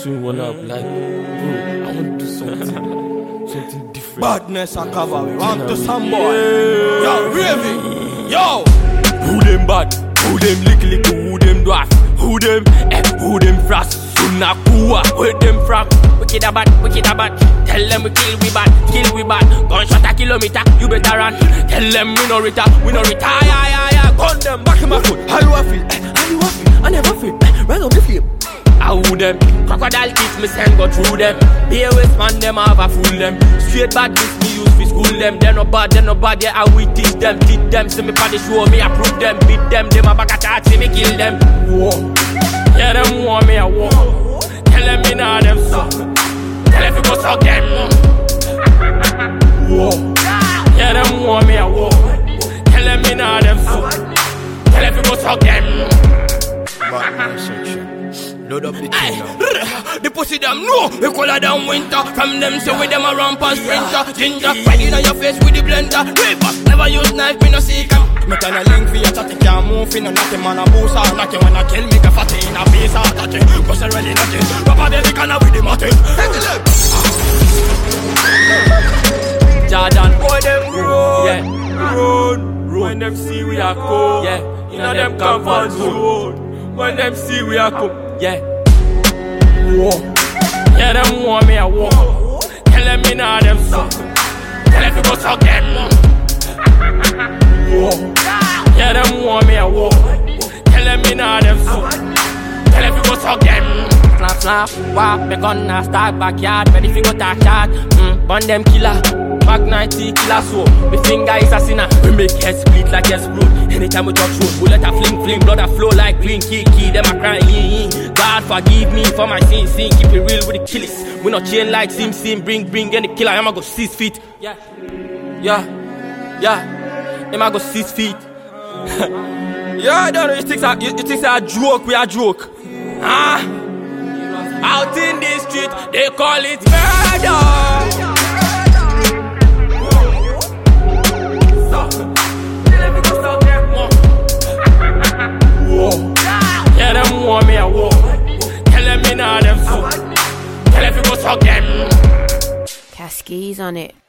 doing one up, like, bro, I want to do something different. Badness a cover, we want to some boy. Yo, Ravy, yo. Who them bad? Who them licky, who them dwarf? Who them, who them frost? Sunakua, where them from? Wicked a bad, wicked a bad. Tell them we kill we bad. Gunshot a kilometer, you better run. Tell them we no retire, yeah. Gun them back in my foot. How you a feel? How you a feel? I never feel. Rise up the flame. I who them? Crocodile kids me send go through them. Be a waste man, them have a fool them. Straight bad kids me use for school them. They no bad, yeah, I we teach them. See me for the show, me approve them. Beat them a back at charge, see me kill them. Whoa. Yeah, them want me a war. Tell them me nah them suck. Tell them you go suck them. Whoa. Yeah, them want me a war. Tell them me nah them suck. Tell them you go suck them. Badness section. Load up the thing now. The pussy them know we call her down winter. From them say with them a rampant sprinter. Ginger, right in your face with the blender. River, never use knife, me no seek em. Me turn a link for your chatty, can't move in. Nothing man a boost or nothing. When I kill me, the fatty in a piece of touching. Cause I really nothing. Papa they can have with the matting. Jordan, boy them road, yeah, road. When them see we are cold, yeah, you know them comfort zone. When them see we are cold, yeah. Whoa. Yeah, them want me a walk. Tell them me nah them suck. Tell them you go suck them. Whoa. Yeah, them want me a walk. Tell them me nah them suck. Tell them you go suck them. Snap, wap, me gunna start backyard. Ready fi go talk chat. Burn them killer. Back 90 killer so. Me finger is a sinner. We make head split like explode. Anytime we touch road, bullet a fling, blood a flow like green key. Them a crying. God forgive me for my sin. Keep it real with the killers. We not chain like sim. Bring any killer. I'ma go 6 feet. Yeah. I'ma go 6 feet. Yeah, I don't know. You think a joke? We a joke. Out in the street, they call it murder. Yeah, them want me a war. Tell them me nah them suck. Tell them you go suck them. Cascades on it.